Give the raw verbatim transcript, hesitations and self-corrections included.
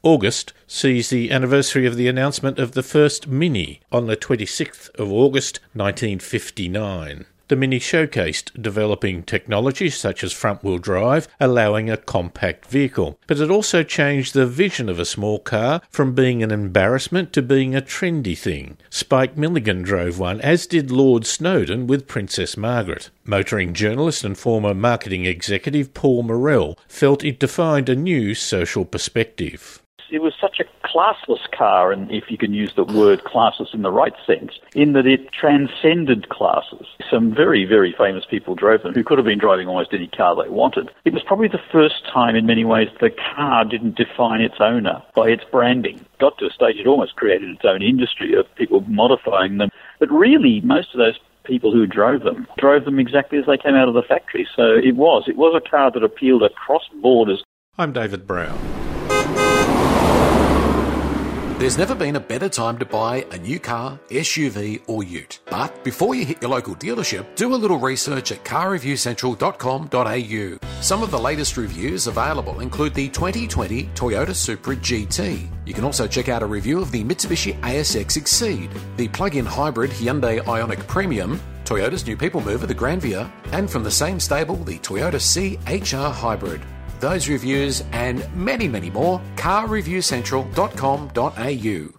August sees the anniversary of the announcement of the first Mini on the twenty-sixth of August nineteen fifty-nine. The Mini showcased developing technology such as front-wheel drive, allowing a compact vehicle. But it also changed the vision of a small car from being an embarrassment to being a trendy thing. Spike Milligan drove one, as did Lord Snowdon with Princess Margaret. Motoring journalist and former marketing executive Paul Morrell felt it defined a new social perspective. It was such a classless car, and if you can use the word classless in the right sense, in that it transcended classes. Some very, very famous people drove them who could have been driving almost any car they wanted. It was probably the first time in many ways the car didn't define its owner by its branding. Got to a stage it almost created its own industry of people modifying them. But really, most of those people who drove them drove them exactly as they came out of the factory. So it was. It was a car that appealed across borders. I'm David Brown. There's never been a better time to buy a new car, S U V or ute. But before you hit your local dealership, do a little research at car review central dot com dot a u. Some of the latest reviews available include the twenty twenty Toyota Supra G T. You can also check out a review of the Mitsubishi A S X Exceed, the plug-in hybrid Hyundai Ioniq Premium, Toyota's new people mover, the Granvia, and from the same stable, the Toyota C H R Hybrid. Those reviews and many, many more, car review central dot com dot a u.